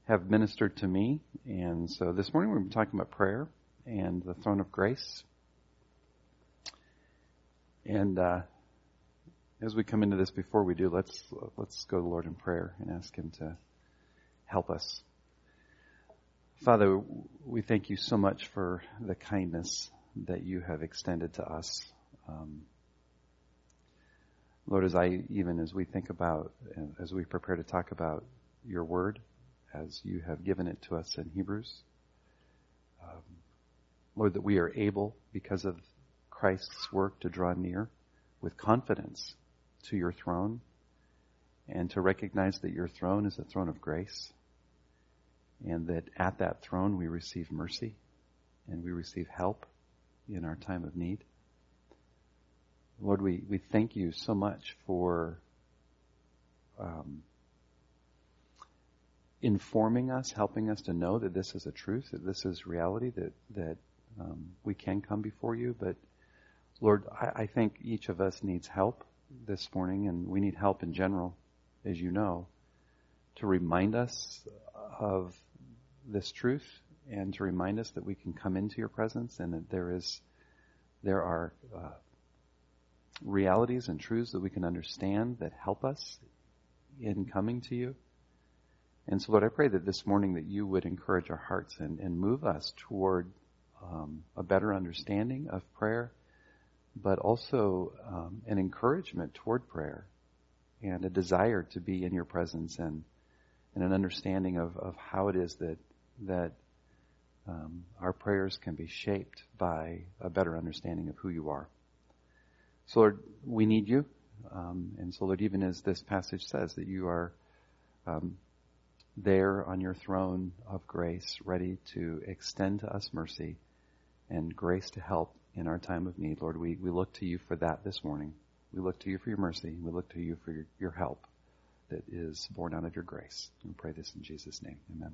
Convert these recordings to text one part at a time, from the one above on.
have ministered to me. And so this morning we're going to be talking about prayer and the throne of grace. And as we come into this, before we do, let's go to the Lord in prayer and ask Him to help us. Father, we thank you so much for the kindness that you have extended to us. Lord, as we think about, as we prepare to talk about your word, as you have given it to us in Hebrews, Lord, that we are able, because of Christ's work, to draw near with confidence to your throne and to recognize that your throne is a throne of grace, and that at that throne we receive mercy and we receive help in our time of need. Lord, we thank you so much for informing us, helping us to know that this is a truth, that this is reality, that we can come before you. But Lord, I think each of us needs help this morning, and we need help in general, as you know, to remind us of this truth and to remind us that we can come into your presence and that there are realities and truths that we can understand that help us in coming to you. And so, Lord, I pray that this morning that you would encourage our hearts and move us toward a better understanding of prayer, but also an encouragement toward prayer and a desire to be in your presence and an understanding of how it is that our prayers can be shaped by a better understanding of who you are. So, Lord, we need you. And so, Lord, even as this passage says, that you are there on your throne of grace, ready to extend to us mercy and grace to help in our time of need. Lord, we look to you for that this morning. We look to you for your mercy. We look to you for your help that is born out of your grace. We pray this in Jesus' name. Amen.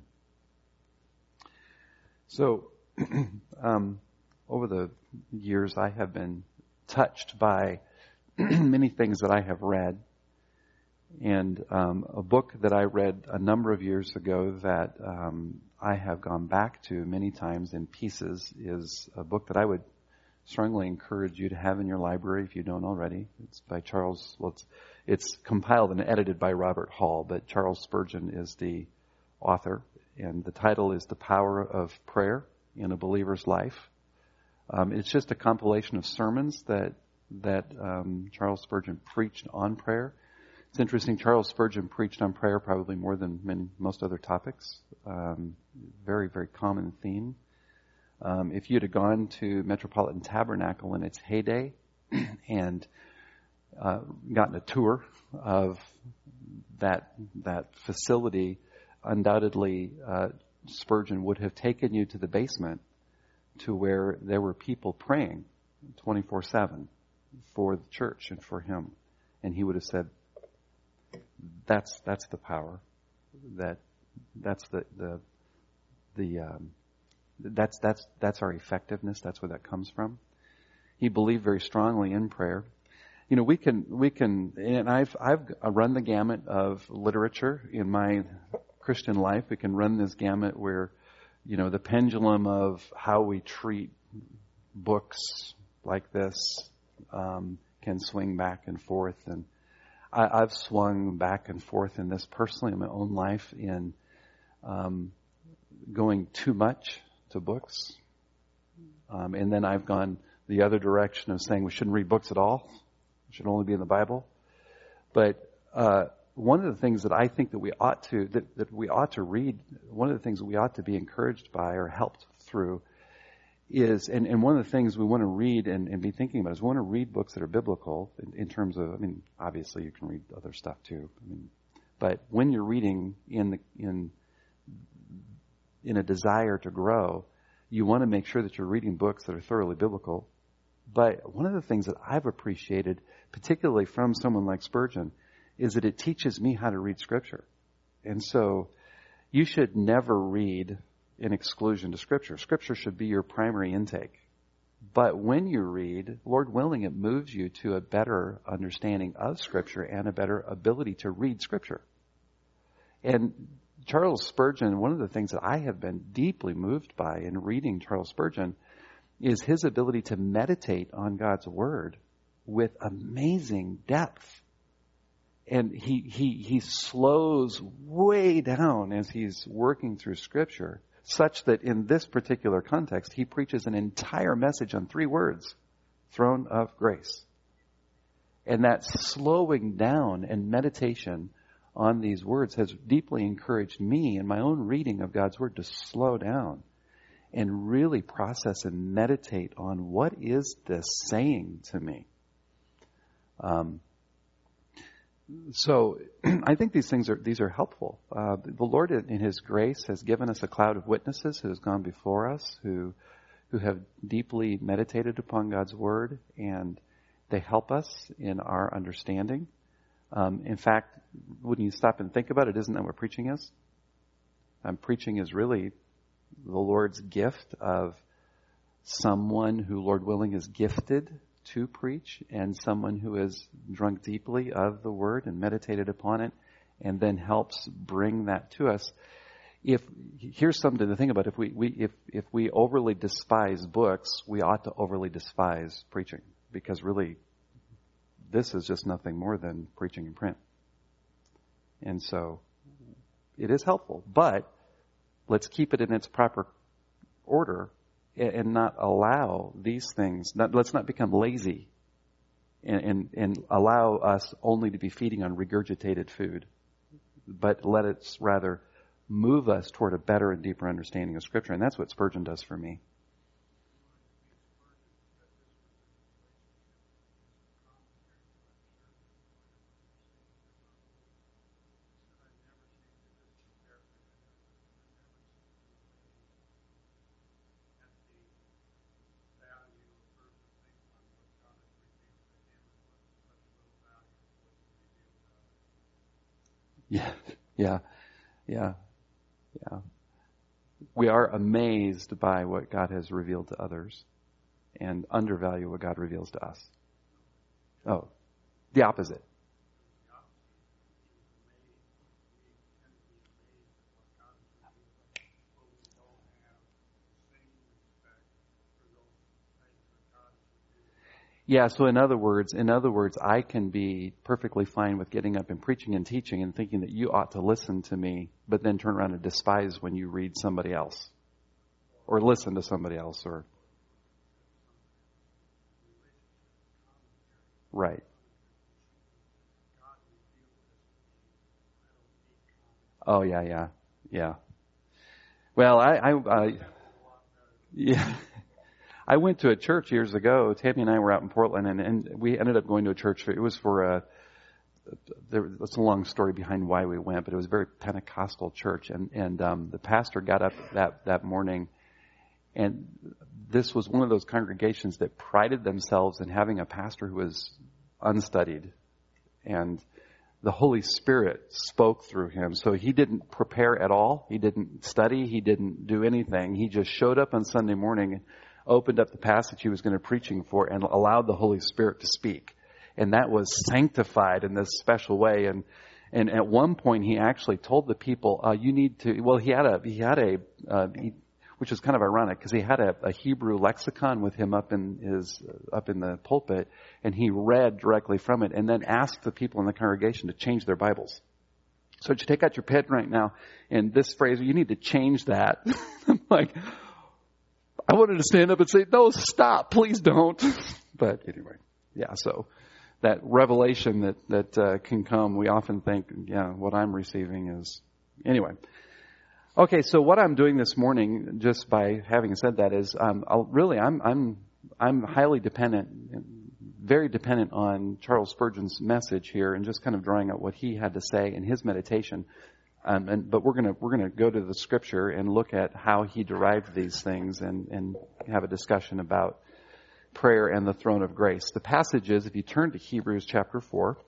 So, over the years, I have been touched by many things that I have read. And a book that I read a number of years ago that I have gone back to many times in pieces is a book that I would strongly encourage you to have in your library if you don't already. It's by it's compiled and edited by Robert Hall, but Charles Spurgeon is the author. And the title is The Power of Prayer in a Believer's Life. It's just a compilation of sermons that Charles Spurgeon preached on prayer. It's interesting, Charles Spurgeon preached on prayer probably more than most other topics. Very, very common theme. If you'd have gone to Metropolitan Tabernacle in its heyday and gotten a tour of that facility, undoubtedly Spurgeon would have taken you to the basement to where there were people praying 24/7 for the church and for him. And he would have said, that's the power. That's our effectiveness. That's where that comes from. He believed very strongly in prayer. You know, we can, and I've run the gamut of literature in my Christian life. We can run this gamut where, you know, the pendulum of how we treat books like this can swing back and forth. And I've swung back and forth in this personally in my own life in going too much to books. And then I've gone the other direction of saying we shouldn't read books at all. It should only be in the Bible. But one of the things that I think that we ought to read, one of the things that we ought to be encouraged by or helped through is, and one of the things we want to read and be thinking about is we want to read books that are biblical in terms of, I mean, obviously you can read other stuff too. I mean, but when you're reading in a desire to grow, you want to make sure that you're reading books that are thoroughly biblical. But one of the things that I've appreciated, particularly from someone like Spurgeon, is that it teaches me how to read Scripture. And so you should never read in exclusion to Scripture. Scripture should be your primary intake. But when you read, Lord willing, it moves you to a better understanding of Scripture and a better ability to read Scripture. And Charles Spurgeon, one of the things that I have been deeply moved by in reading Charles Spurgeon is his ability to meditate on God's Word with amazing depth. And he slows way down as he's working through Scripture, such that in this particular context, he preaches an entire message on 3 words: throne of grace. And that slowing down and meditation on these words has deeply encouraged me in my own reading of God's Word to slow down and really process and meditate on what is this saying to me. So I think these are helpful. The Lord in His grace has given us a cloud of witnesses who has gone before us, who have deeply meditated upon God's Word, and they help us in our understanding. In fact, when you stop and think about it, isn't that what preaching is? Preaching is really the Lord's gift of someone who, Lord willing, is gifted to preach, and someone who has drunk deeply of the Word and meditated upon it, and then helps bring that to us. Here's something to think about: if we overly despise books, we ought to overly despise preaching, because really, this is just nothing more than preaching in print. And so, it is helpful, but let's keep it in its proper order and not allow these things, let's not become lazy and allow us only to be feeding on regurgitated food, but let it rather move us toward a better and deeper understanding of Scripture. And that's what Spurgeon does for me. Yeah. We are amazed by what God has revealed to others and undervalue what God reveals to us. Oh, the opposite. Yeah, so in other words, I can be perfectly fine with getting up and preaching and teaching and thinking that you ought to listen to me, but then turn around and despise when you read somebody else or listen to somebody else or... Right. Oh, yeah. Well, yeah. I went to a church years ago. Tammy and I were out in Portland, and we ended up going to a church. It was for it's a long story behind why we went, but it was a very Pentecostal church. And the pastor got up that morning, and this was one of those congregations that prided themselves in having a pastor who was unstudied. And the Holy Spirit spoke through him. So he didn't prepare at all. He didn't study. He didn't do anything. He just showed up on Sunday morning, opened up the passage he was going to preaching for, and allowed the Holy Spirit to speak. And that was sanctified in this special way. And at one point he actually told the people, you need to, well, he had a which is kind of ironic because he had a Hebrew lexicon with him up in the pulpit, and he read directly from it and then asked the people in the congregation to change their Bibles. So you take out your pen right now, and this phrase, you need to change that. I'm like, I wanted to stand up and say, no, stop, please don't. But anyway, yeah, so that revelation that can come, we often think, yeah, what I'm receiving is, anyway. Okay, so what I'm doing this morning, just by having said that, is I'm highly dependent, very dependent on Charles Spurgeon's message here, and just kind of drawing out what he had to say in his meditation. But we're gonna go to the Scripture and look at how he derived these things and have a discussion about prayer and the throne of grace. The passage is, if you turn to Hebrews chapter 4.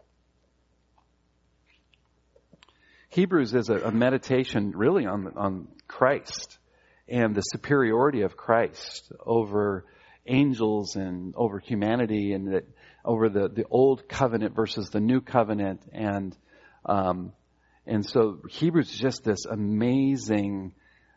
Hebrews is a meditation really on Christ and the superiority of Christ over angels and over humanity, and that over the old covenant versus the new covenant, and And so Hebrews is just this amazing,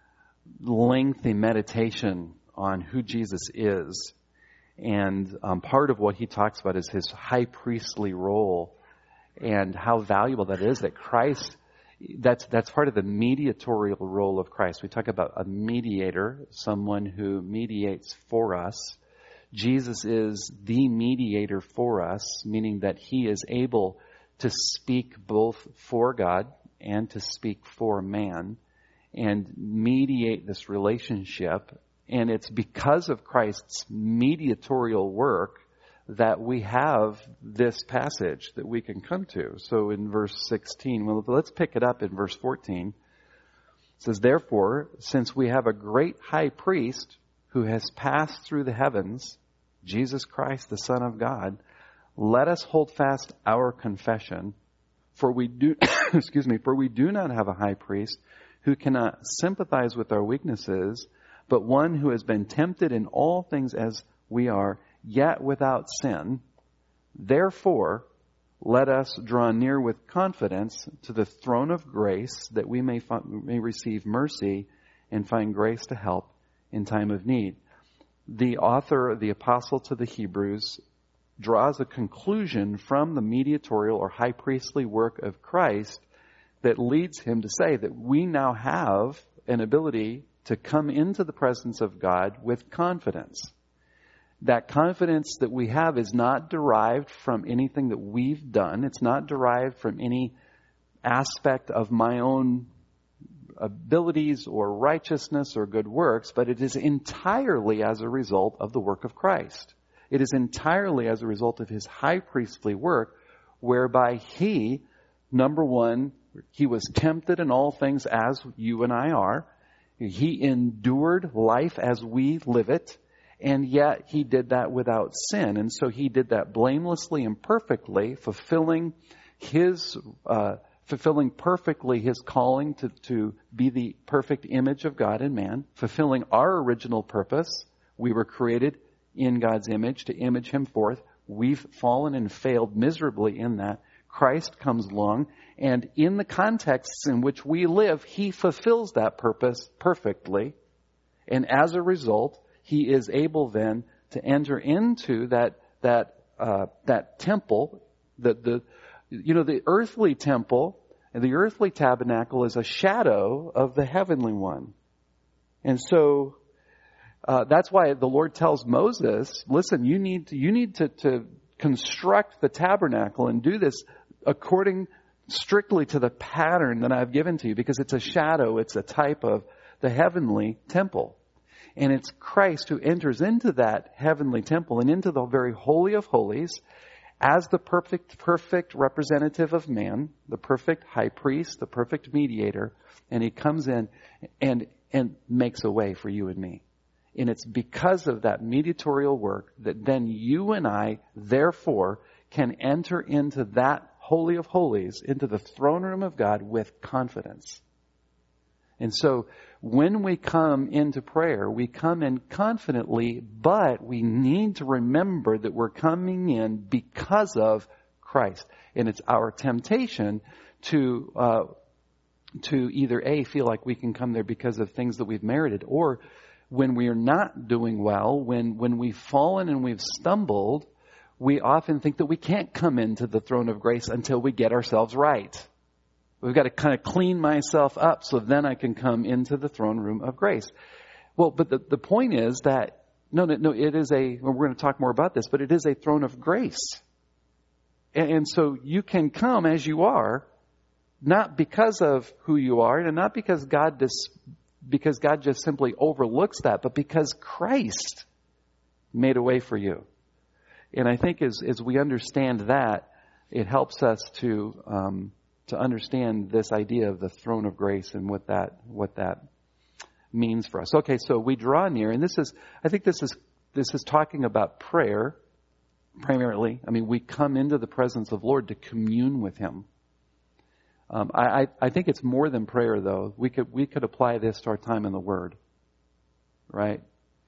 lengthy meditation on who Jesus is. And part of what he talks about is his high priestly role and how valuable that is, that Christ, that's part of the mediatorial role of Christ. We talk about a mediator, someone who mediates for us. Jesus is the mediator for us, meaning that he is able to speak both for God and to speak for man and mediate this relationship. And it's because of Christ's mediatorial work that we have this passage that we can come to. So in verse 16, well, let's pick it up in verse 14. It says, therefore, since we have a great high priest who has passed through the heavens, Jesus Christ, the Son of God, let us hold fast our confession. For we do, for we do not have a high priest who cannot sympathize with our weaknesses, but one who has been tempted in all things as we are, yet without sin. Therefore, let us draw near with confidence to the throne of grace, that we may receive mercy and find grace to help in time of need. The author, the apostle to the Hebrews, draws a conclusion from the mediatorial or high priestly work of Christ that leads him to say that we now have an ability to come into the presence of God with confidence. That confidence that we have is not derived from anything that we've done. It's not derived from any aspect of my own abilities or righteousness or good works, but it is entirely as a result of the work of Christ. It is entirely as a result of his high priestly work, whereby he, number one, he was tempted in all things as you and I are. He endured life as we live it, and yet he did that without sin. And so he did that blamelessly and perfectly, fulfilling perfectly his calling to be the perfect image of God in man, fulfilling our original purpose. We were created in God's image to image him forth. We've fallen and failed miserably in that. Christ comes along, and in the contexts in which we live, he fulfills that purpose perfectly. And as a result, he is able then to enter into that temple, the earthly temple, and the earthly tabernacle is a shadow of the heavenly one. And so that's why the Lord tells Moses, listen, you need to construct the tabernacle and do this according strictly to the pattern that I've given to you, because it's a shadow, it's a type of the heavenly temple. And it's Christ who enters into that heavenly temple and into the very holy of holies as the perfect representative of man, the perfect high priest, the perfect mediator, and he comes in and makes a way for you and me. And it's because of that mediatorial work that then you and I, therefore, can enter into that Holy of Holies, into the throne room of God with confidence. And so when we come into prayer, we come in confidently, but we need to remember that we're coming in because of Christ. And it's our temptation to either A, feel like we can come there because of things that we've merited, or when we are not doing well, when we've fallen and we've stumbled, we often think that we can't come into the throne of grace until we get ourselves right. We've got to kind of clean myself up so then I can come into the throne room of grace. Well, but the point is that, no, it is we're going to talk more about this, but it is a throne of grace. And so you can come as you are, not because of who you are, and not because God just simply overlooks that, but because Christ made a way for you. And I think as we understand that, it helps us to understand this idea of the throne of grace and what that means for us. Okay, so we draw near, and this is talking about prayer primarily. I mean, we come into the presence of the Lord to commune with him. I think it's more than prayer, though. We could apply this to our time in the Word, right?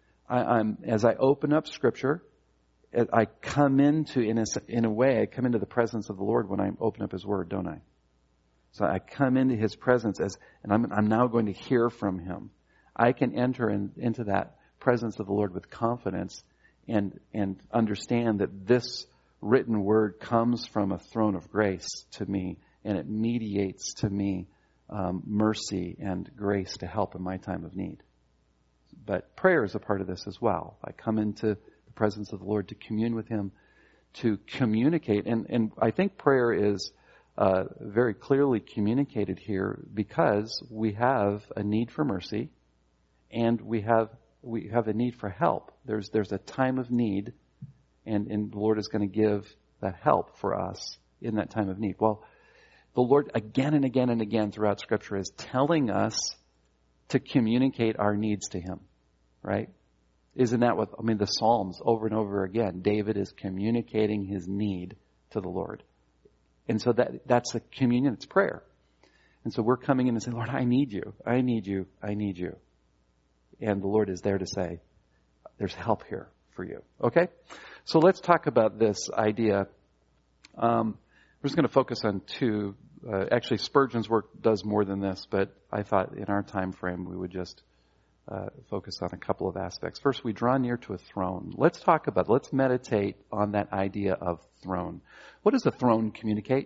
As I open up Scripture, I come into, in a way, I come into the presence of the Lord when I open up His Word, don't I? So I come into his presence and I'm now going to hear from him. I can enter into that presence of the Lord with confidence and understand that this written word comes from a throne of grace to me, and it mediates to me mercy and grace to help in my time of need. But prayer is a part of this as well. I come into the presence of the Lord to commune with him, to communicate. And I think prayer is very clearly communicated here because we have a need for mercy and we have a need for help. There's a time of need, and the Lord is going to give that help for us in that time of need. Well, the Lord again and again and again throughout Scripture is telling us to communicate our needs to him, right? Isn't that the Psalms over and over again, David is communicating his need to the Lord. And so that's a communion, it's prayer. And so we're coming in and saying, Lord, I need you, I need you, I need you. And the Lord is there to say, there's help here for you. Okay? So let's talk about this idea. We're just going to focus on two. Actually, Spurgeon's work does more than this, but I thought in our time frame we would just focus on a couple of aspects. First, we draw near to a throne. Let's meditate on that idea of throne. What does a throne communicate?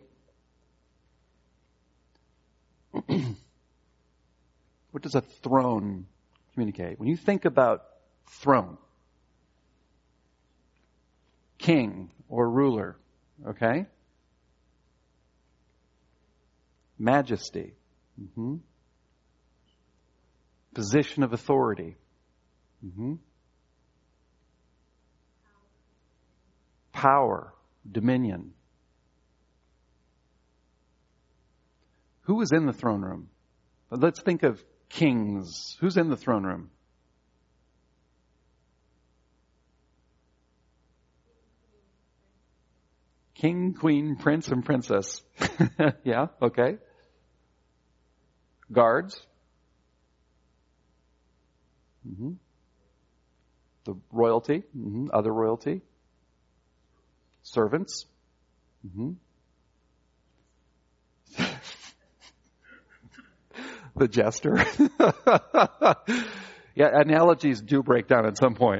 What does a throne communicate? When you think about throne, king or ruler, okay? Majesty. Position of authority. Power, dominion. Who is in the throne room? Let's think of kings. Who's in the throne room? King, queen, prince, and princess. Yeah, okay. Guards. The royalty. Other royalty. Servants. The jester. Yeah, analogies do break down at some point.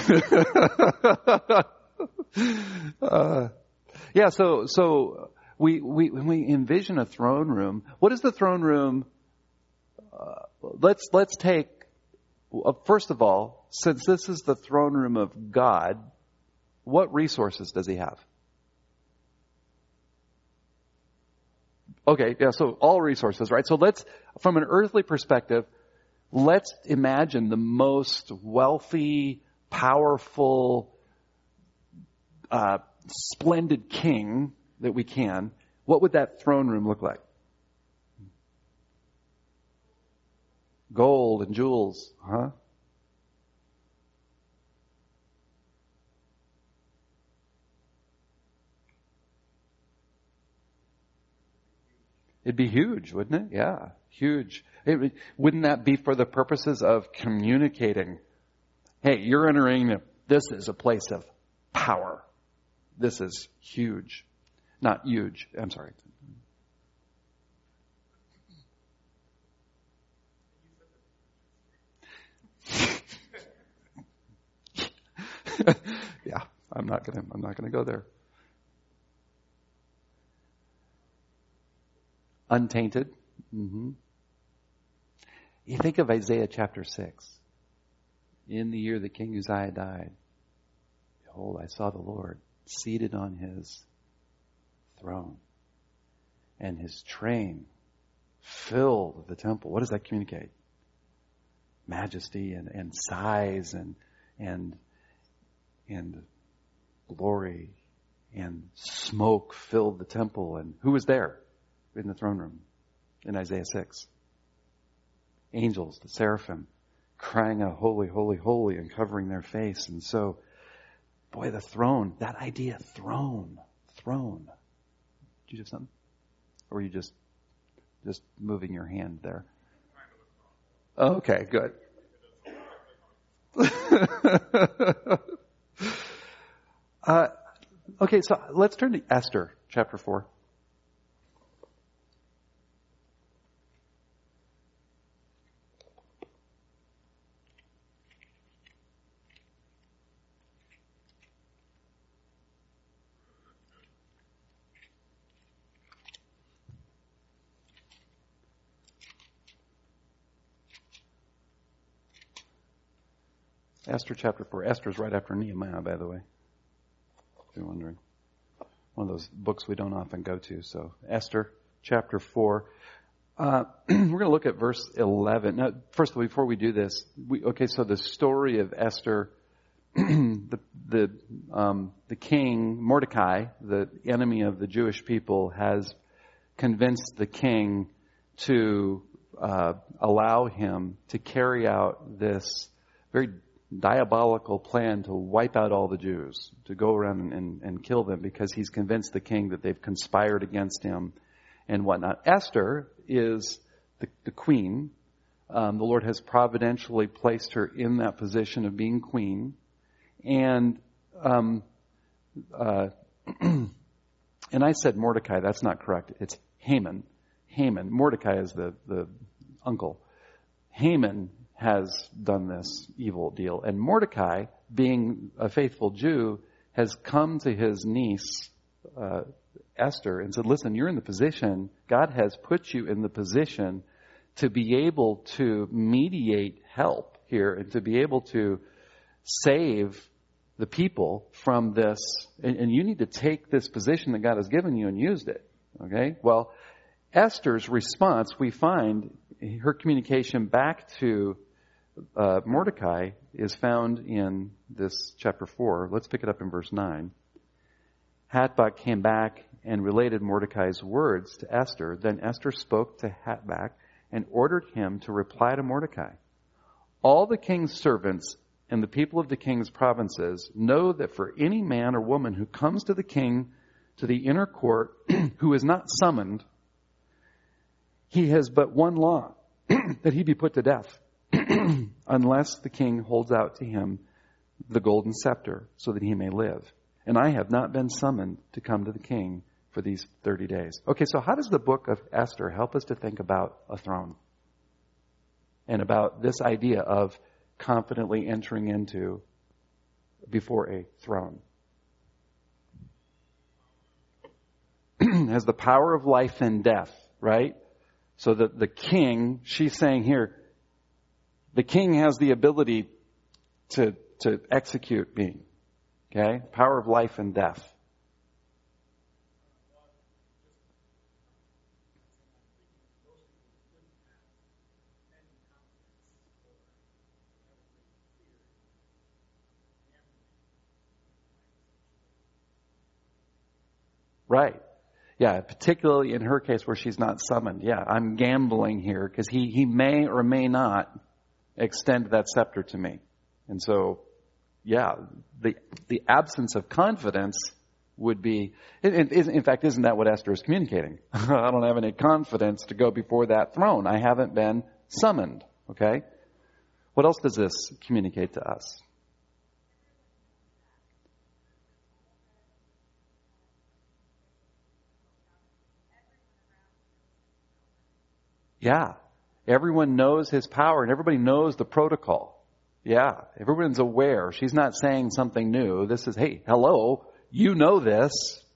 Yeah, so when we envision a throne room, what is the throne room? Let's take, first of all, since this is the throne room of God, what resources does he have? Okay, yeah, so all resources, right? So from an earthly perspective, let's imagine the most wealthy, powerful, splendid king that we can. What would that throne room look like? Gold and jewels, huh? It'd be huge, wouldn't it? Yeah, huge. Wouldn't that be for the purposes of communicating? Hey, you're entering, this is a place of power. This is huge. Not huge, I'm sorry. Yeah, I'm not gonna go there. Untainted. You think of Isaiah chapter 6. In the year that King Uzziah died, behold, I saw the Lord seated on his throne, and his train filled the temple. What does that communicate? Majesty and size and glory and smoke filled the temple. And who was there in the throne room in Isaiah 6? Angels, the seraphim, crying out, holy, holy, holy, and covering their face. And so, boy, the throne, that idea, throne. Did you have something? Or were you just moving your hand there? Okay, good. Okay, so let's turn to Esther, chapter 4. Esther chapter 4. Esther's right after Nehemiah, by the way, if you're wondering. One of those books we don't often go to. So Esther chapter 4. We're going to look at verse 11. Now, first of all, before we do this, so the story of Esther, the king, Mordecai, the enemy of the Jewish people, has convinced the king to allow him to carry out this very diabolical plan to wipe out all the Jews, to go around and kill them, because he's convinced the king that they've conspired against him and whatnot. Esther is the queen. The Lord has providentially placed her in that position of being queen. And and I said Mordecai. That's not correct. It's Haman. Haman. Mordecai is the uncle. Haman has done this evil deal. And Mordecai, being a faithful Jew, has come to his niece, Esther, and said, listen, you're in the position, God has put you in the position to be able to mediate help here and to be able to save the people from this. And you need to take this position that God has given you and used it. Okay? Well, Esther's response, we find her communication back to Mordecai is found in this chapter 4. Let's pick it up in verse 9. Hatbach came back and related Mordecai's words to Esther. Then Esther spoke to Hatbach and ordered him to reply to Mordecai. All the king's servants and the people of the king's provinces know that for any man or woman who comes to the king to the inner court who is not summoned, he has but one law, that he be put to death, unless the king holds out to him the golden scepter so that he may live. And I have not been summoned to come to the king for these 30 days. Okay, so how does the book of Esther help us to think about a throne? And about this idea of confidently entering into before a throne? Has the power of life and death, right? So that the king, she's saying here, the king has the ability to execute me. Okay? Power of life and death. Right. Yeah, particularly in her case where she's not summoned. Yeah, I'm gambling here because he may or may not extend that scepter to me. And so, yeah, the absence of confidence would be, in fact, isn't that what Esther is communicating? I don't have any confidence to go before that throne. I haven't been summoned. Okay? What else does this communicate to us? Yeah. Everyone knows his power and everybody knows the protocol. Yeah. Everyone's aware. She's not saying something new. This is, hey, hello, you know this.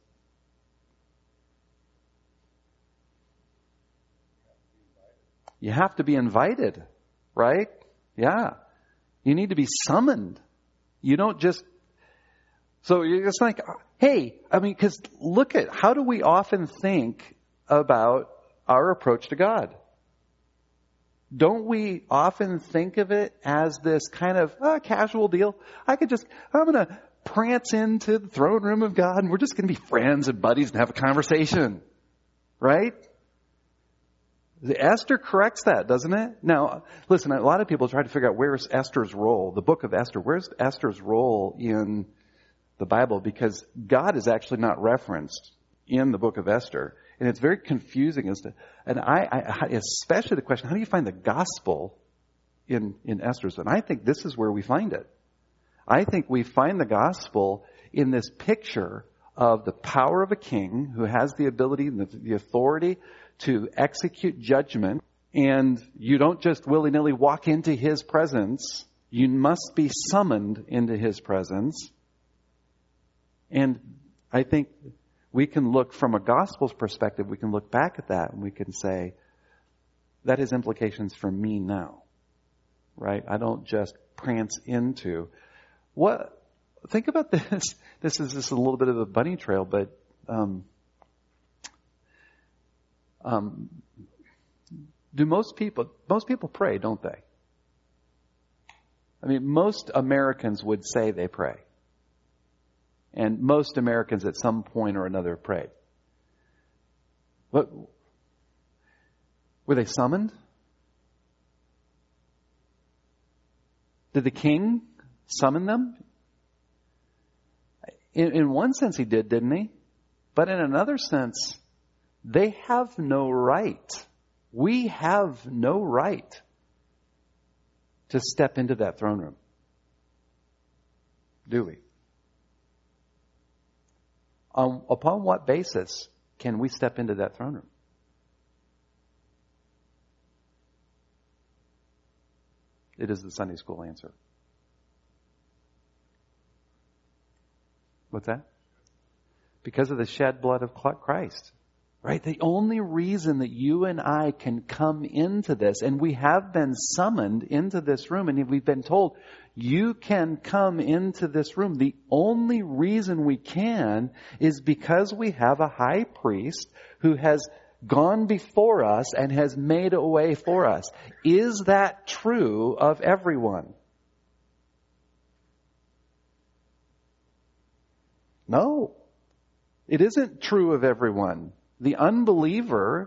You have to be invited, right? Yeah. You need to be summoned. You don't just, so it's like, hey, I mean, because look at, how do we often think about our approach to God? Don't we often think of it as this kind of casual deal? I'm going to prance into the throne room of God and we're just going to be friends and buddies and have a conversation. Right? Esther corrects that, doesn't it? Now, listen, a lot of people try to figure out where's Esther's role, the book of Esther. Where's Esther's role in the Bible? Because God is actually not referenced in the book of Esther. And it's very confusing as to, and I especially the question, how do you find the gospel in Esther's? And I think this is where we find it. I think we find the gospel in this picture of the power of a king who has the ability and the authority to execute judgment. And you don't just willy-nilly walk into his presence. You must be summoned into his presence. And I think we can look from a gospel's perspective, we can look back at that and we can say, that has implications for me now, right? I don't just prance into. Think about this. This is just a little bit of a bunny trail, but do most people pray, don't they? I mean, most Americans would say they pray. And most Americans at some point or another prayed. But were they summoned? Did the king summon them? In one sense he did, didn't he? But in another sense, they have no right. We have no right to step into that throne room. Do we? Upon what basis can we step into that throne room? It is the Sunday school answer. What's that? Because of the shed blood of Christ. Right? The only reason that you and I can come into this, and we have been summoned into this room, and we've been told, you can come into this room. The only reason we can is because we have a high priest who has gone before us and has made a way for us. Is that true of everyone? No. It isn't true of everyone. The unbeliever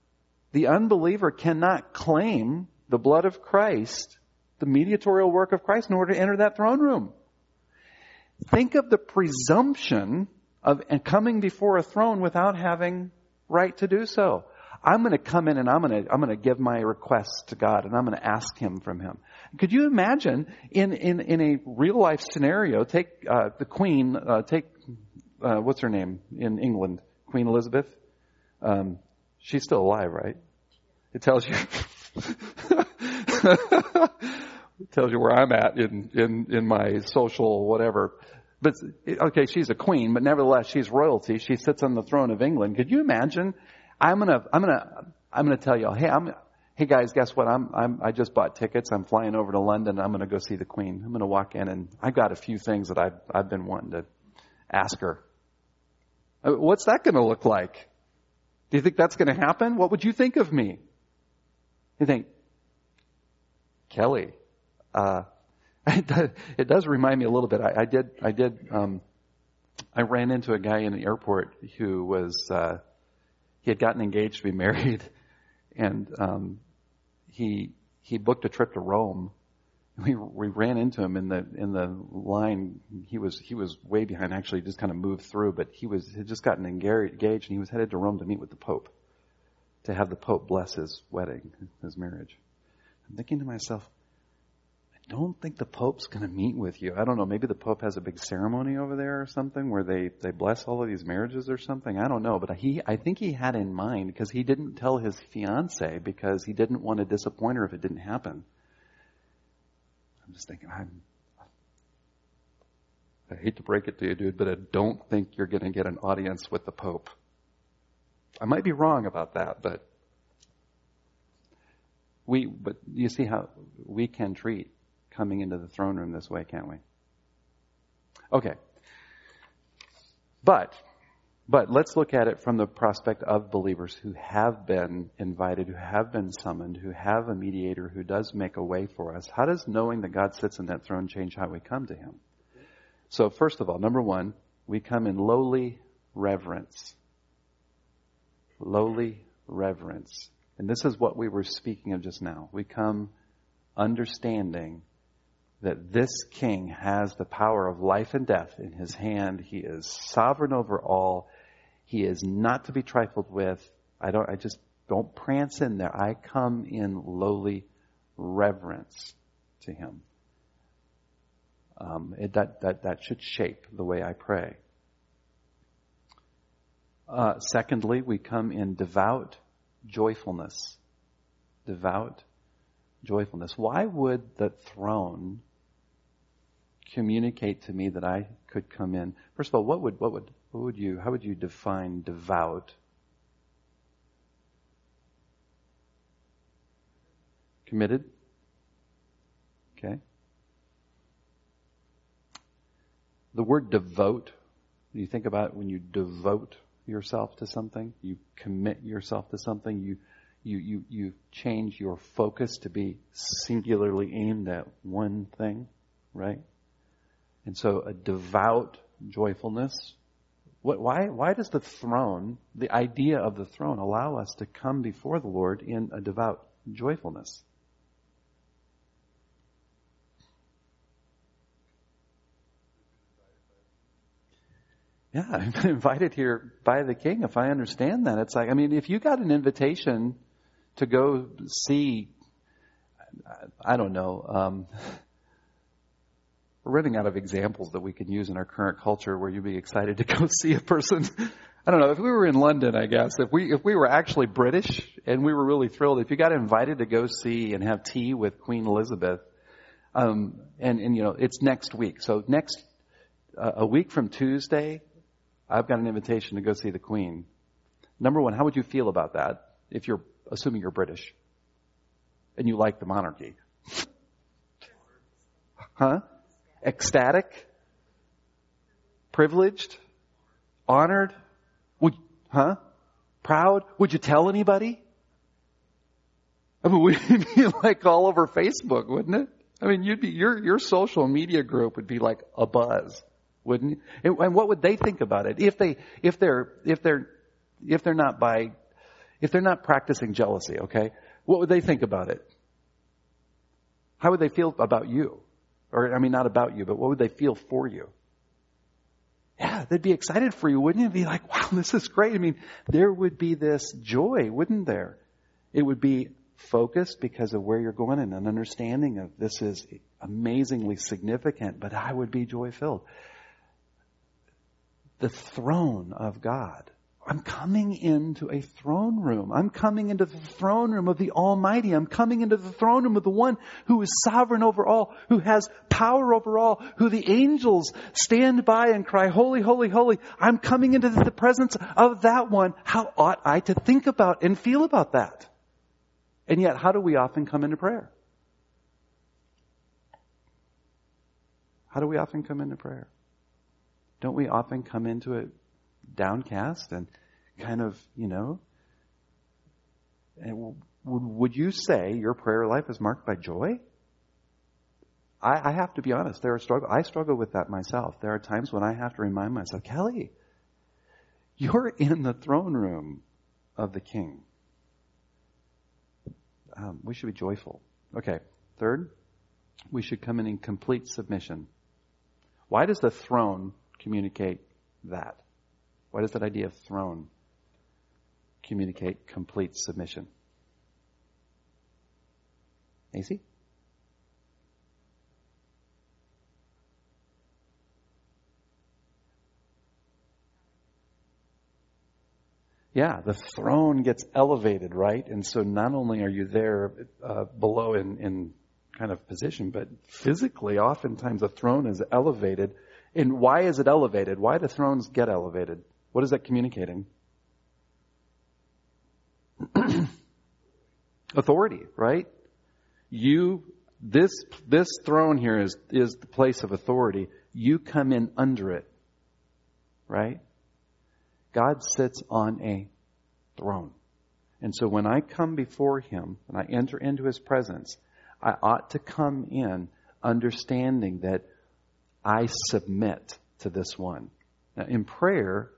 cannot claim the blood of Christ, the mediatorial work of Christ, in order to enter that throne room. Think of the presumption of coming before a throne without having right to do so. I'm going to come in and I'm going to give my request to God and I'm going to ask Him from Him. Could you imagine in a real life scenario? Take the Queen. What's her name in England? Queen Elizabeth. She's still alive, right? It tells you. It tells you where I'm at in my social whatever. But okay, she's a queen, but nevertheless, she's royalty. She sits on the throne of England. Could you imagine? I'm gonna tell you, hey guys, guess what? I just bought tickets. I'm flying over to London. I'm gonna go see the Queen. I'm gonna walk in, and I've got a few things that I've been wanting to ask her. What's that gonna look like? Do you think that's gonna happen? What would you think of me? You think, Kelly, it does remind me a little bit. I ran into a guy in the airport who was, he had gotten engaged to be married, and he booked a trip to Rome. We ran into him in the line. He was way behind. Actually, just kind of moved through, but had just gotten engaged, and he was headed to Rome to meet with the Pope, to have the Pope bless his wedding, his marriage. I'm thinking to myself, I don't think the Pope's going to meet with you. I don't know. Maybe the Pope has a big ceremony over there or something where they bless all of these marriages or something. I don't know. But I think he had in mind, because he didn't tell his fiance because he didn't want to disappoint her if it didn't happen. I'm just thinking, I hate to break it to you, dude, but I don't think you're going to get an audience with the Pope. I might be wrong about that, but you see how we can treat coming into the throne room this way, can't we? Okay. But let's look at it from the prospect of believers who have been invited, who have been summoned, who have a mediator who does make a way for us. How does knowing that God sits in that throne change how we come to Him? So first of all, number one, we come in lowly reverence. Lowly reverence. And this is what we were speaking of just now. We come understanding that this King has the power of life and death in His hand. He is sovereign over all. He is not to be trifled with. I just don't prance in there. I come in lowly reverence to Him. That should shape the way I pray. Secondly, we come in devout joyfulness. Devout joyfulness. Why would the throne communicate to me that I could come in? First of all, how would you define devout? Committed? Okay. The word devote, when you think about when you devote yourself to something, you commit yourself to something, you change your focus to be singularly aimed at one thing, right? And so a devout joyfulness. Why does the throne, the idea of the throne, allow us to come before the Lord in a devout joyfulness? Yeah, I've been invited here by the King, if I understand that. It's like, I mean, if you got an invitation to go see, I don't know, we're running out of examples that we can use in our current culture where you'd be excited to go see a person. I don't know, if we were in London, I guess, if we were actually British and we were really thrilled, if you got invited to go see and have tea with Queen Elizabeth, and you know, it's next week. So a week from Tuesday, I've got an invitation to go see the Queen. Number one, how would you feel about that if you're assuming you're British and you like the monarchy? Huh? Ecstatic? Privileged? Honored? Proud? Would you tell anybody? I mean, we'd be like all over Facebook, wouldn't it? I mean, your social media group would be like a buzz, wouldn't you? And what would they think about it if they're not practicing jealousy? Okay, what would they think about it? How would they feel about you? Or, I mean, not about you, but what would they feel for you? Yeah, they'd be excited for you, wouldn't you? Be like, wow, this is great. I mean, there would be this joy, wouldn't there? It would be focused because of where you're going and an understanding of this is amazingly significant, but I would be joy-filled. The throne of God. I'm coming into a throne room. I'm coming into the throne room of the Almighty. I'm coming into the throne room of the one who is sovereign over all, who has power over all, who the angels stand by and cry, holy, holy, holy. I'm coming into the presence of that one. How ought I to think about and feel about that? And yet, how do we often come into prayer? How do we often come into prayer? Don't we often come into it downcast and kind of, you know? And would you say your prayer life is marked by joy? I have to be honest. I struggle with that myself. There are times when I have to remind myself, Kelly, you're in the throne room of the King. We should be joyful. Okay. Third, we should come in complete submission. Why does the throne communicate that? Why does that idea of throne communicate complete submission? AC? Yeah, the throne gets elevated, right? And so not only are you there below in kind of position, but physically, oftentimes the throne is elevated. And why is it elevated? Why do thrones get elevated? What is that communicating? Authority, right? This throne here is the place of authority. You come in under it, right? God sits on a throne. And so when I come before Him, when I enter into His presence, I ought to come in understanding that I submit to this one. Now in prayer,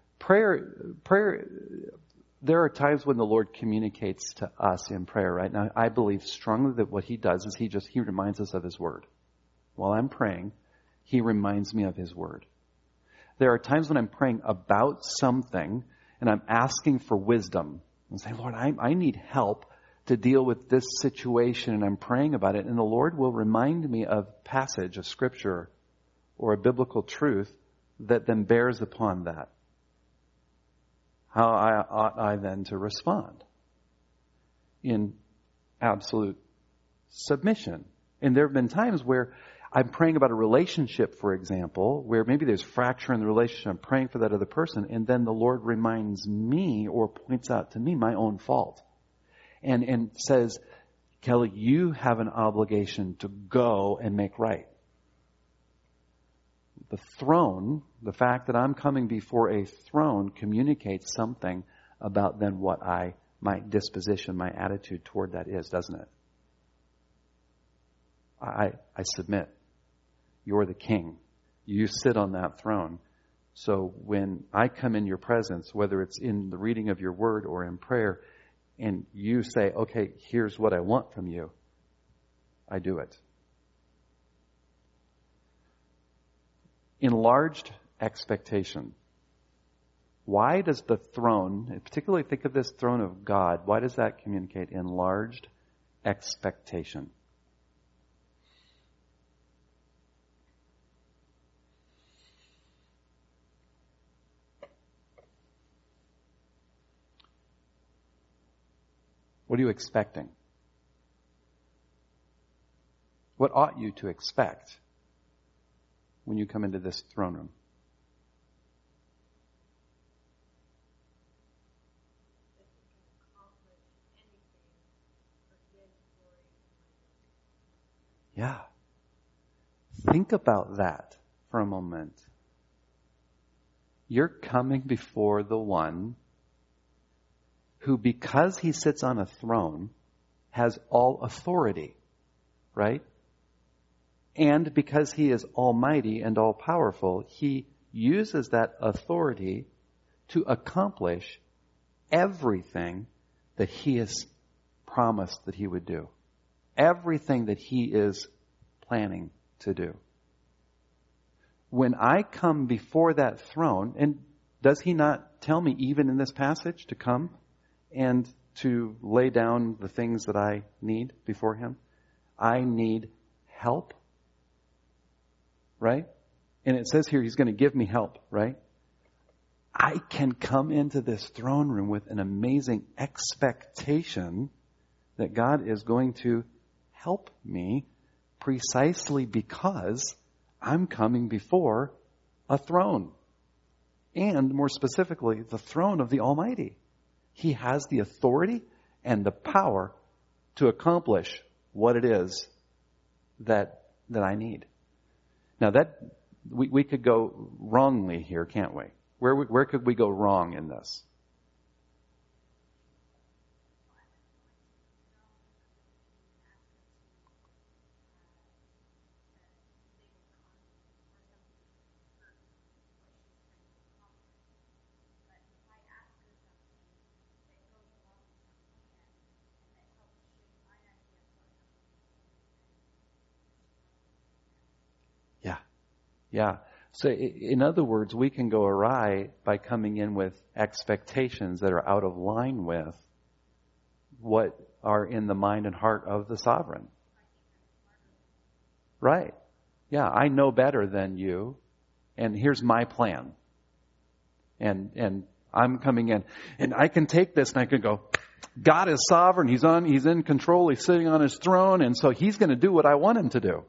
there are times when the Lord communicates to us in prayer, right? Now I believe strongly that what He does is He reminds us of His Word. While I'm praying, He reminds me of His Word. There are times when I'm praying about something and I'm asking for wisdom. I'm saying, Lord, I need help to deal with this situation, and I'm praying about it. And the Lord will remind me of passage of Scripture or a biblical truth that then bears upon that. How ought I then to respond? In absolute submission. And there have been times where I'm praying about a relationship, for example, where maybe there's fracture in the relationship. I'm praying for that other person, and then the Lord reminds me or points out to me my own fault. And says, Kelly, you have an obligation to go and make right. The throne, the fact that I'm coming before a throne communicates something about then what my disposition, my attitude toward that is, doesn't it? I submit. You're the king. You sit on that throne. So when I come in your presence, whether it's in the reading of your word or in prayer, and you say, okay, here's what I want from you, I do it. Enlarged expectation. Why does the throne, particularly think of this throne of God, why does that communicate enlarged expectation? What are you expecting? What ought you to expect when you come into this throne room? Yeah. Think about that for a moment. You're coming before the one who, because he sits on a throne, has all authority, right? And because he is almighty and all-powerful, he uses that authority to accomplish everything that he has promised that he would do. Everything that he is planning to do. When I come before that throne, and does he not tell me even in this passage to come and to lay down the things that I need before him? I need help. Right? And it says here he's going to give me help, right? I can come into this throne room with an amazing expectation that God is going to help me precisely because I'm coming before a throne. And more specifically, the throne of the Almighty. He has the authority and the power to accomplish what it is that I need. Now that we could go wrongly here, can't we? Where could we go wrong in this? Yeah. So in other words, we can go awry by coming in with expectations that are out of line with what are in the mind and heart of the sovereign. Right. Yeah, I know better than you, and here's my plan. And I'm coming in, and I can take this and I can go, God is sovereign, He's in control, He's sitting on His throne, and so He's going to do what I want Him to do.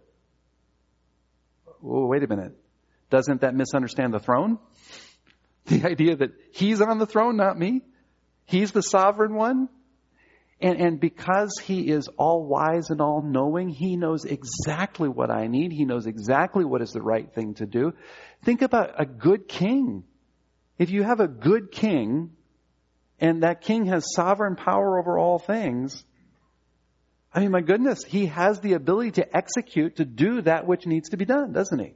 Oh, wait a minute. Doesn't that misunderstand the throne? The idea that He's on the throne, not me. He's the sovereign one. And because He is all wise and all knowing, He knows exactly what I need. He knows exactly what is the right thing to do. Think about a good king. If you have a good king, and that king has sovereign power over all things, I mean, my goodness, he has the ability to execute, to do that which needs to be done, doesn't he?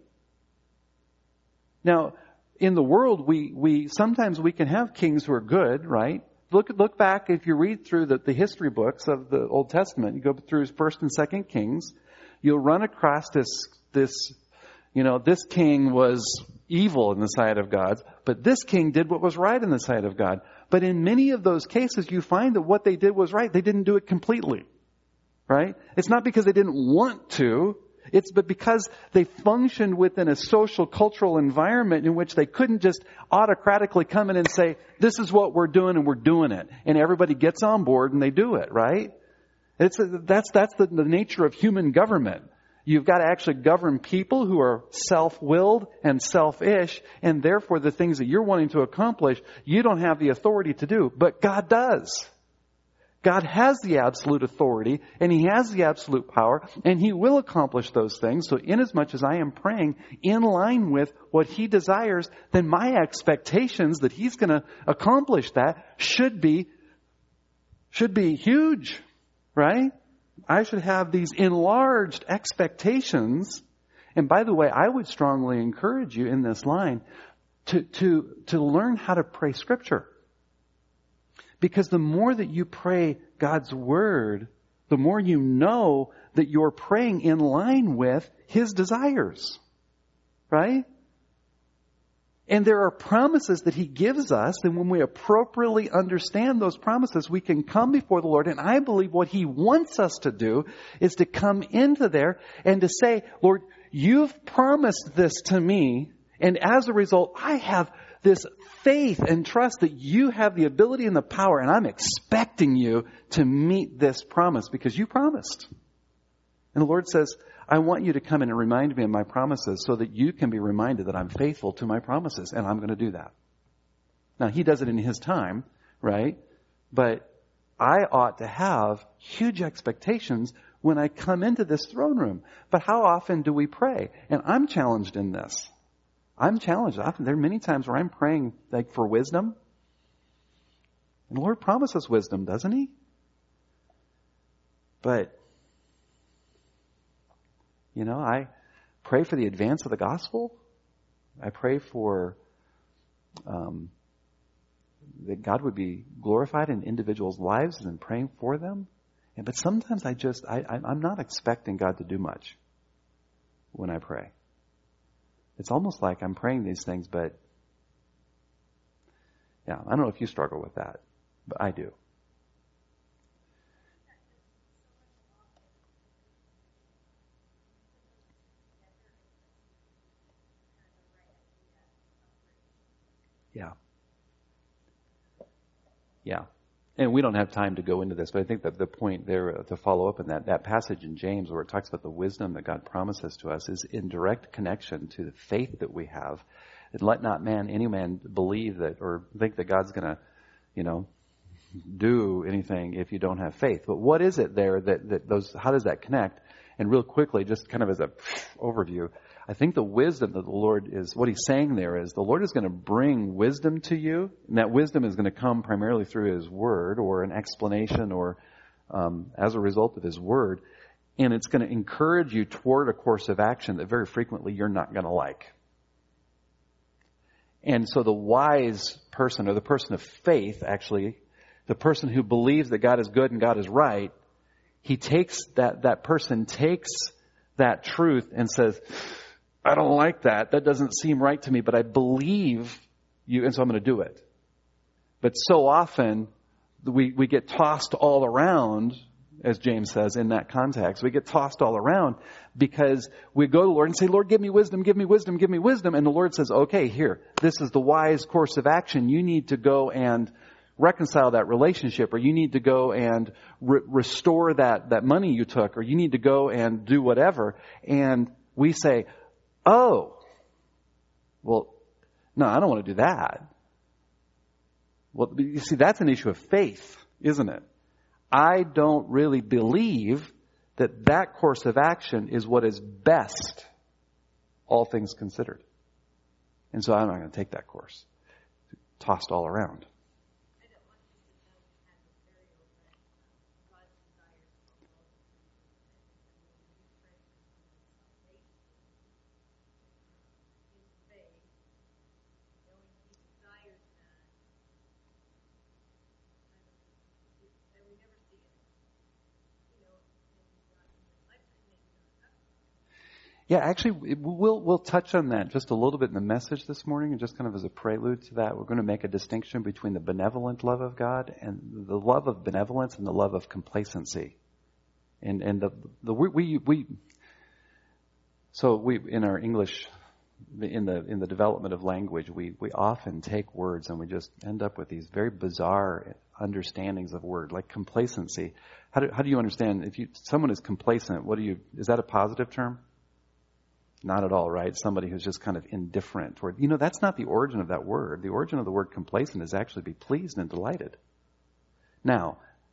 Now, in the world, we sometimes we can have kings who are good, right? Look back, if you read through the history books of the Old Testament, you go through 1st and 2nd Kings, you'll run across this king was evil in the sight of God, but this king did what was right in the sight of God. But in many of those cases, you find that what they did was right. They didn't do it completely. Right? It's not because they didn't want to. But because they functioned within a social, cultural environment in which they couldn't just autocratically come in and say, this is what we're doing and we're doing it. And everybody gets on board and they do it, right? That's the nature of human government. You've got to actually govern people who are self-willed and selfish, and therefore the things that you're wanting to accomplish, you don't have the authority to do, but God does. God has the absolute authority and He has the absolute power and He will accomplish those things. So inasmuch as I am praying in line with what He desires, then my expectations that He's going to accomplish that should be huge, right? I should have these enlarged expectations. And by the way, I would strongly encourage you in this line to learn how to pray Scripture. Because the more that you pray God's Word, the more you know that you're praying in line with His desires. Right? And there are promises that He gives us, and when we appropriately understand those promises, we can come before the Lord. And I believe what He wants us to do is to come into there and to say, Lord, You've promised this to me, and as a result, I have this faith and trust that You have the ability and the power, and I'm expecting You to meet this promise because You promised. And the Lord says, I want you to come in and remind me of my promises so that you can be reminded that I'm faithful to my promises, and I'm going to do that. Now, He does it in His time, right? But I ought to have huge expectations when I come into this throne room. But how often do we pray? And I'm challenged in this. I'm challenged. Often, there are many times where I'm praying like for wisdom. And the Lord promises wisdom, doesn't He? But, I pray for the advance of the gospel. I pray for that God would be glorified in individuals' lives and praying for them. But sometimes I'm not expecting God to do much when I pray. It's almost like I'm praying these things, but I don't know if you struggle with that, but I do. Yeah. And we don't have time to go into this, but I think that the point there to follow up on that passage in James where it talks about the wisdom that God promises to us is in direct connection to the faith that we have. And let not any man believe that or think that God's going to, do anything if you don't have faith. But what is it there how does that connect? And real quickly, just kind of as a overview, I think the wisdom that the Lord is, what He's saying there is the Lord is going to bring wisdom to you. And that wisdom is going to come primarily through His Word or an explanation or as a result of His Word. And it's going to encourage you toward a course of action that very frequently you're not going to like. And so the wise person or the person of faith, actually, the person who believes that God is good and God is right, that person takes that truth and says, I don't like that. That doesn't seem right to me, but I believe you, and so I'm going to do it. But so often, we get tossed all around, as James says in that context. We get tossed all around because we go to the Lord and say, Lord, give me wisdom, give me wisdom, give me wisdom. And the Lord says, okay, here, this is the wise course of action. You need to go and reconcile that relationship, or you need to go and restore that money you took, or you need to go and do whatever. And we say, oh, well, no, I don't want to do that. Well, you see, that's an issue of faith, isn't it? I don't really believe that course of action is what is best, all things considered. And so I'm not going to take that course. Tossed all around. Yeah, actually, we'll touch on that just a little bit in the message this morning, and just kind of as a prelude to that, we're going to make a distinction between the benevolent love of God and the love of benevolence and the love of complacency. And we in our English, in the development of language, we often take words and we just end up with these very bizarre understandings of word, like complacency. How do you understand if someone is complacent? Is that a positive term? Not at all, right? Somebody who's just kind of indifferent toward, that's not the origin of that word. The origin of the word complacent is actually be pleased and delighted. Now,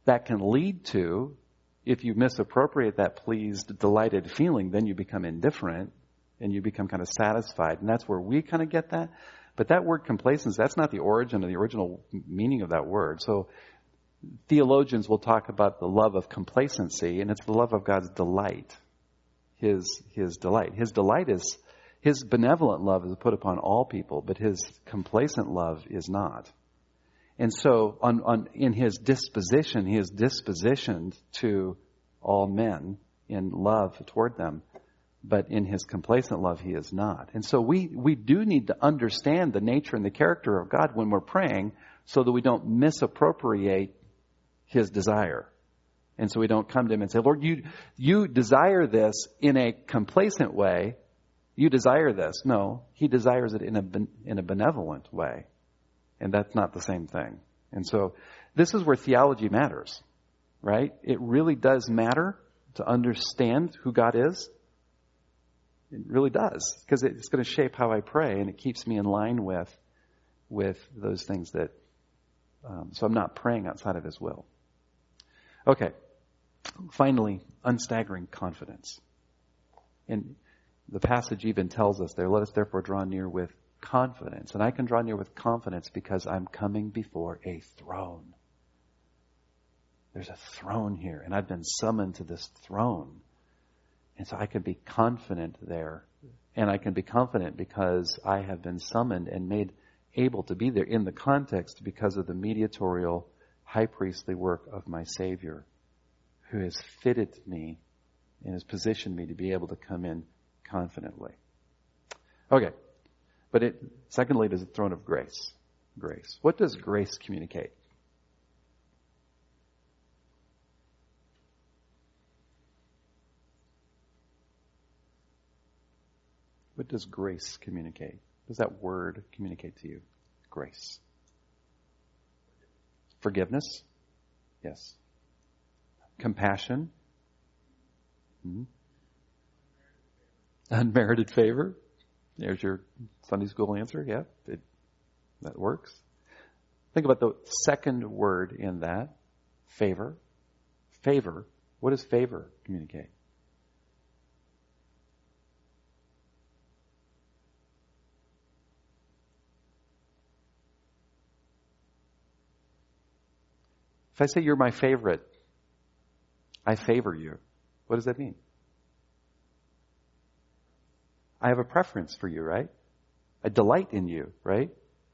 that can lead to, if you misappropriate that pleased, delighted feeling, then you become indifferent and you become kind of satisfied. And that's where we kind of get that. But that word complacency, that's not the origin or the original meaning of that word. So theologians will talk about the love of complacency, and it's the love of God's delight. His delight. His delight is, his benevolent love is put upon all people, but his complacent love is not. And so in his disposition, he is dispositioned to all men in love toward them. But in his complacent love, he is not. And so we do need to understand the nature and the character of God when we're praying so that we don't misappropriate his desire. And so we don't come to him and say, Lord, you desire this in a complacent way. You desire this. No, he desires it in a benevolent way. And that's not the same thing. And so this is where theology matters, right? It really does matter to understand who God is. It really does, because it's going to shape how I pray, and it keeps me in line with those things that, so I'm not praying outside of his will. Okay. Finally, unstaggering confidence. And the passage even tells us there, let us therefore draw near with confidence. And I can draw near with confidence because I'm coming before a throne. There's a throne here, and I've been summoned to this throne. And so I can be confident there. And I can be confident because I have been summoned and made able to be there in the context because of the mediatorial high priestly work of my Savior, who has fitted me and has positioned me to be able to come in confidently. Okay. But secondly, there's a throne of grace. Grace. What does grace communicate? What does grace communicate? What does that word communicate to you? Grace. Forgiveness? Yes. Compassion? Mm-hmm. Unmerited favor? There's your Sunday school answer. Yeah, that works. Think about the second word in that. Favor. Favor. What does favor communicate? If I say you're my favorite, I favor you. What does that mean? I have a preference for you, right? I delight in you, right?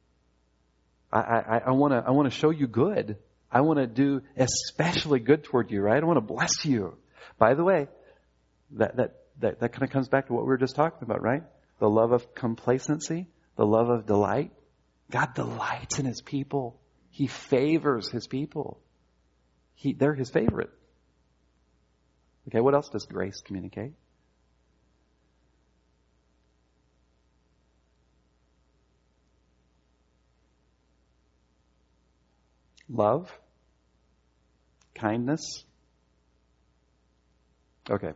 I want to show you good. I want to do especially good toward you, right? I want to bless you. By the way, that kind of comes back to what we were just talking about, right? The love of complacency, the love of delight. God delights in his people. He favors his people. They're his favorite. Okay, what else does grace communicate? Love? Kindness? Okay.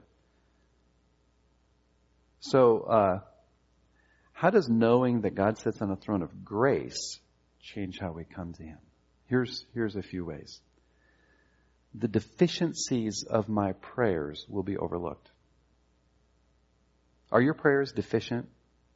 So, how does knowing that God sits on a throne of grace change how we come to him? Here's a few ways. The deficiencies of my prayers will be overlooked. Are your prayers deficient?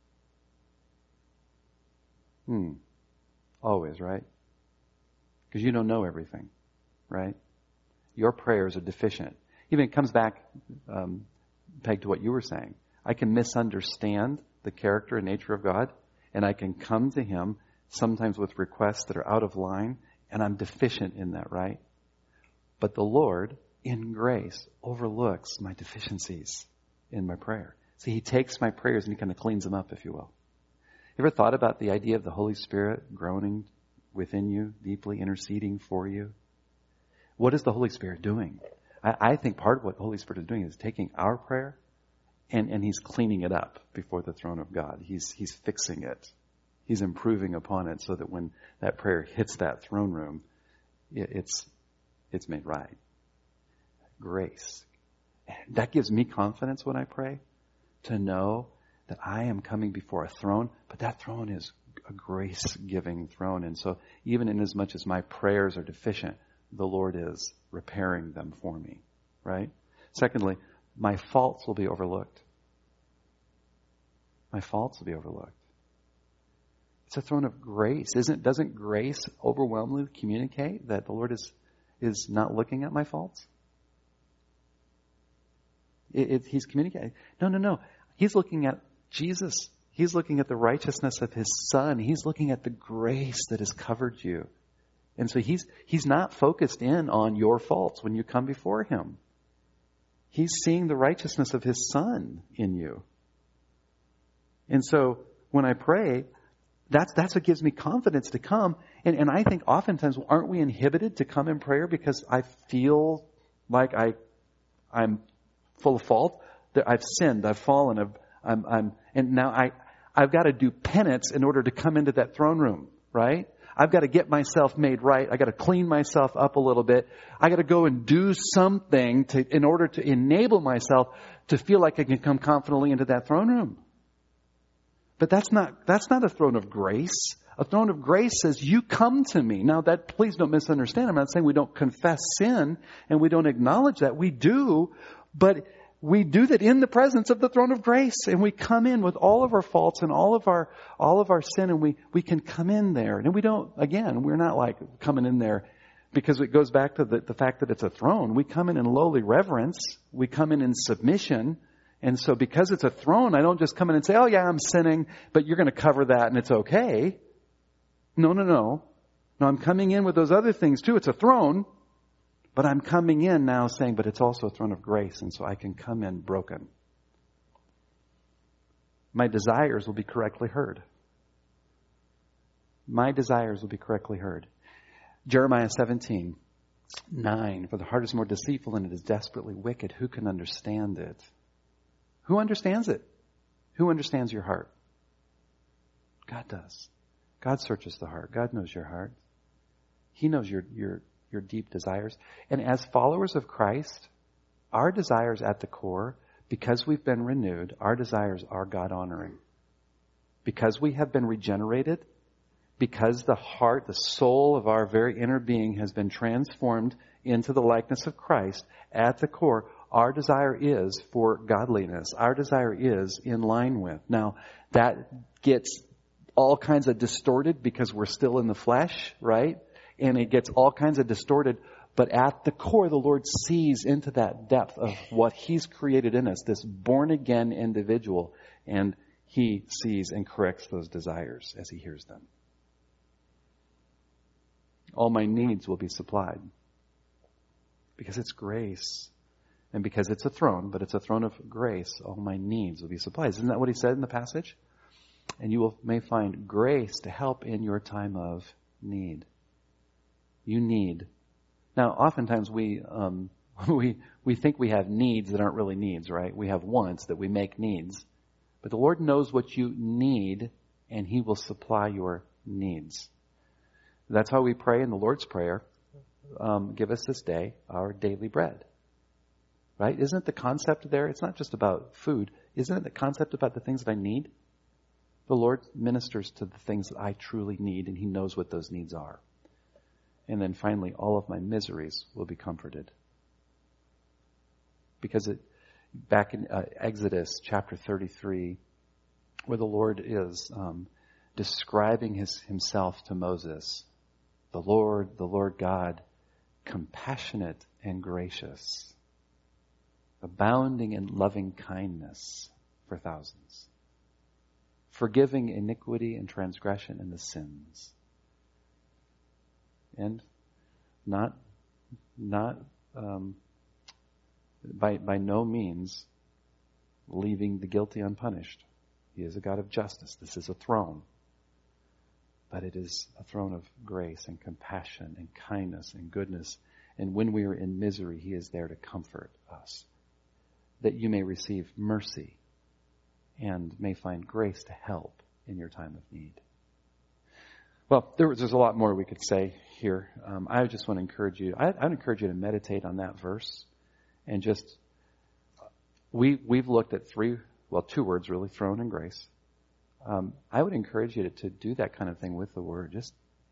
Always, right? Because you don't know everything, right? Your prayers are deficient. Even it comes back, Peg, to what you were saying. I can misunderstand the character and nature of God, and I can come to him sometimes with requests that are out of line, and I'm deficient in that, right? But the Lord, in grace, overlooks my deficiencies in my prayer. See, he takes my prayers and he kind of cleans them up, if you will. You ever thought about the idea of the Holy Spirit groaning within you, deeply interceding for you? What is the Holy Spirit doing? I think part of what the Holy Spirit is doing is taking our prayer and he's cleaning it up before the throne of God. He's fixing it. He's improving upon it so that when that prayer hits that throne room, it's made right. Grace. That gives me confidence when I pray to know that I am coming before a throne, but that throne is a grace-giving throne. And so even in as much as my prayers are deficient, the Lord is repairing them for me, right? Secondly, my faults will be overlooked. My faults will be overlooked. It's a throne of grace. Doesn't grace overwhelmingly communicate that the Lord is not looking at my faults? He's communicating. No. He's looking at Jesus. He's looking at the righteousness of His Son. He's looking at the grace that has covered you. And so He's not focused in on your faults when you come before Him. He's seeing the righteousness of His Son in you. And so when I pray, that's what gives me confidence to come. And I think oftentimes, aren't we inhibited to come in prayer because I feel like I'm full of fault, that I've sinned, I've fallen, and now I've got to do penance in order to come into that throne room, right? I've got to get myself made right. I've got to clean myself up a little bit. I've got to go and do something in order to enable myself to feel like I can come confidently into that throne room. But that's not a throne of grace. A throne of grace says, you come to me. Now please don't misunderstand. I'm not saying we don't confess sin and we don't acknowledge that. We do, but we do that in the presence of the throne of grace. And we come in with all of our faults and all of our sin, and we can come in there. And we're not like coming in there because it goes back to the fact that it's a throne. We come in lowly reverence. We come in submission. And so because it's a throne, I don't just come in and say, oh yeah, I'm sinning, but you're going to cover that and it's okay. No. No, I'm coming in with those other things too. It's a throne, but I'm coming in now saying, but it's also a throne of grace. And so I can come in broken. My desires will be correctly heard. My desires will be correctly heard. Jeremiah 17:9, for the heart is more deceitful than it is desperately wicked. Who can understand it? Who understands it? Who understands your heart? God does. God searches the heart. God knows your heart. He knows your deep desires. And as followers of Christ, our desires at the core, because we've been renewed, our desires are God-honoring. Because we have been regenerated, because the heart, the soul of our very inner being has been transformed into the likeness of Christ, at the core, our desire is for godliness. Our desire is in line with. Now, that gets all kinds of distorted because we're still in the flesh, right? And it gets all kinds of distorted. But at the core, the Lord sees into that depth of what He's created in us, this born-again individual. And He sees and corrects those desires as He hears them. All my needs will be supplied. Because it's grace. And because it's a throne, but it's a throne of grace, all my needs will be supplied. Isn't that what He said in the passage? And you may find grace to help in your time of need. You need. Now, oftentimes we think we have needs that aren't really needs, right? We have wants that we make needs. But the Lord knows what you need, and He will supply your needs. That's how we pray in the Lord's Prayer. Give us this day our daily bread. Right? Isn't the concept there? It's not just about food. Isn't it the concept about the things that I need? The Lord ministers to the things that I truly need, and He knows what those needs are. And then finally, all of my miseries will be comforted. Because back in Exodus chapter 33, where the Lord is describing Himself to Moses, the Lord God, compassionate and gracious, abounding in loving kindness for thousands, forgiving iniquity and transgression and the sins, and not by no means leaving the guilty unpunished. He is a God of justice. This is a throne, but it is a throne of grace and compassion and kindness and goodness. And when we are in misery, He is there to comfort us, that you may receive mercy and may find grace to help in your time of need. Well, there's a lot more we could say here. I just want to encourage you. I'd encourage you to meditate on that verse, and just we've looked at two words really: throne and grace. I would encourage you to do that kind of thing with the Word. Just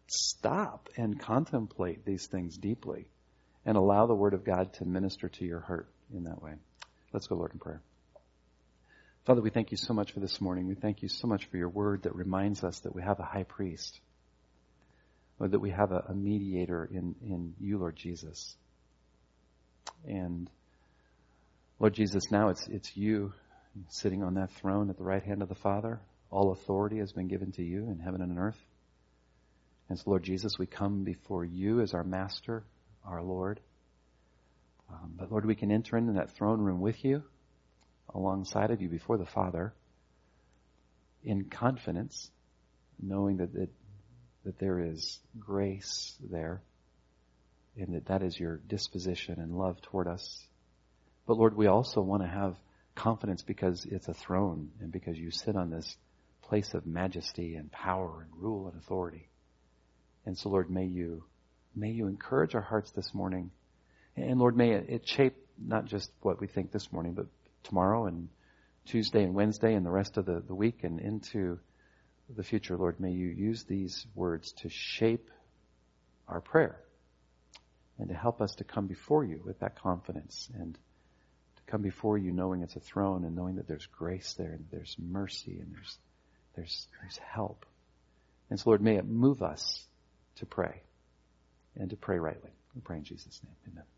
stop and contemplate these things deeply and allow the Word of God to minister to your heart in that way. Let's go, Lord, in prayer. Father, we thank you so much for this morning. We thank you so much for your Word that reminds us that we have a high priest, or that we have a mediator in you, Lord Jesus. And Lord Jesus, now it's you sitting on that throne at the right hand of the Father. All authority has been given to you in heaven and on earth. And so, Lord Jesus, we come before you as our Master, our Lord. But Lord, we can enter into that throne room with you, alongside of you before the Father, in confidence, knowing that there is grace there, and that is your disposition and love toward us. But Lord, we also want to have confidence because it's a throne and because you sit on this place of majesty and power and rule and authority. And so, Lord, may you encourage our hearts this morning. And Lord, may it shape not just what we think this morning, but tomorrow and Tuesday and Wednesday and the rest of the week and into the future. Lord, may you use these words to shape our prayer and to help us to come before you with that confidence and to come before you knowing it's a throne and knowing that there's grace there and there's mercy and there's help. And so, Lord, may it move us to pray and to pray rightly. We pray in Jesus' name. Amen.